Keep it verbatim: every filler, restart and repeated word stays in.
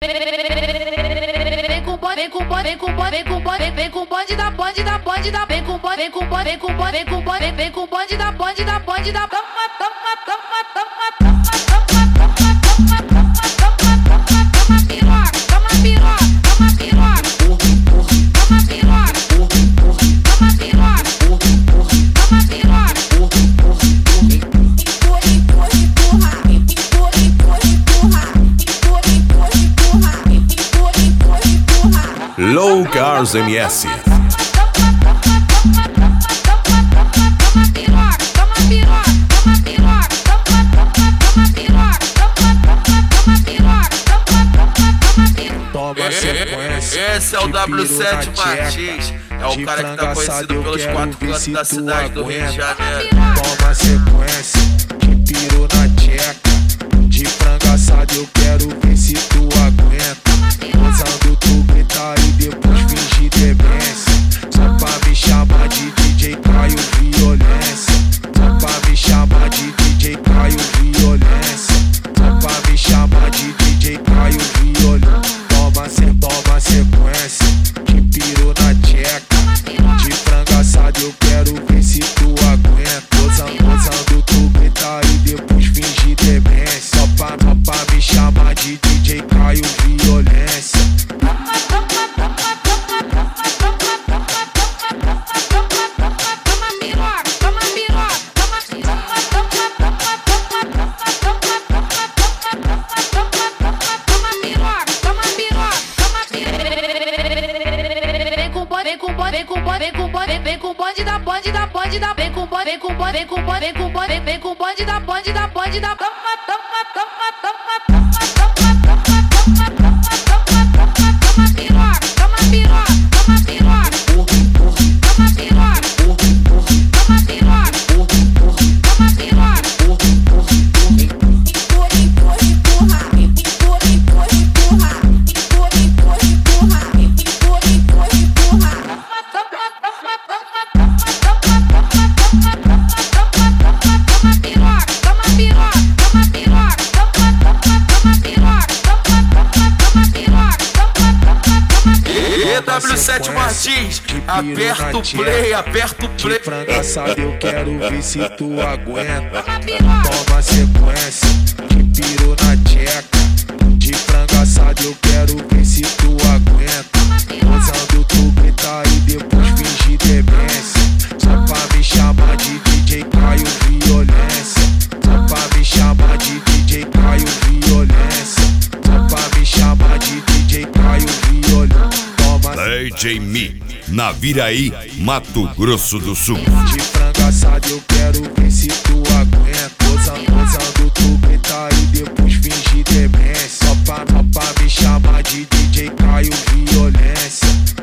Vem com bonde, vem com bonde, vem com bonde, vem com bonde, vem com bonde da bonde da bonde da, vem com bonde, vem com bonde, vem com bonde, vem com bonde, vem com bonde da bonde da bonde da. Toma, toma, toma, toma, toma, toma, toma, toma, toma piroca, toma piroca, toma piroca, toma piroca, toma piroca, toma piroca. Low Cars M S. Toma sequência. Esse é o W sete Martins. É o cara que tá conhecido pelos quatro cantos da cidade do Rio de Janeiro. Toma sequência, que pirou na tcheca. De frango assado eu quero ver se tu aguenta. Usando tu grita e depois fingir demência. Só pra me chamar de D J Caio Violência. Só pra me chamar de D J Caio Violência. Só pra me chamar de D J Caio Violência. Toma, se, toma sequência, que pirou na tcheca. De frango assado eu quero ver se tu aguenta. Usando, usando tu grita e depois fingir demência. Só pra, só pra me chamar de D J Caio Violência. Vem com bonde, vem com bonde, vem com bonde, vem com bonde da bonde da bonde da, vem com bonde, vem com bonde, vem com bonde, vem com bonde, vem com bonde da bonde da bonde da. Toma, toma, toma, toma, toma, toma, toma, toma, toma piroca, toma piroca, toma piroca, toma piroca, toma piroca, toma piroca. W sete Martins, aperta o play, aperta o play. De frango assado eu quero ver se tu aguenta. Toma sequência, que pirou na tcheca. De frango assado eu quero ver se tu aguenta. Usando tu grita e depois fingir demência. Só pra me chamar de D J Caio Violência. Só pra me chamar de D J Caio Violência. Só pra me chamar de D J Caio Violência. D J Mi, na Viraí, Mato Grosso do Sul. De frango assado eu quero ver se tu aguenta. Usando, usando tu grita e depois fingir demência. Só pra, só pra me chamar de D J Caio Violência.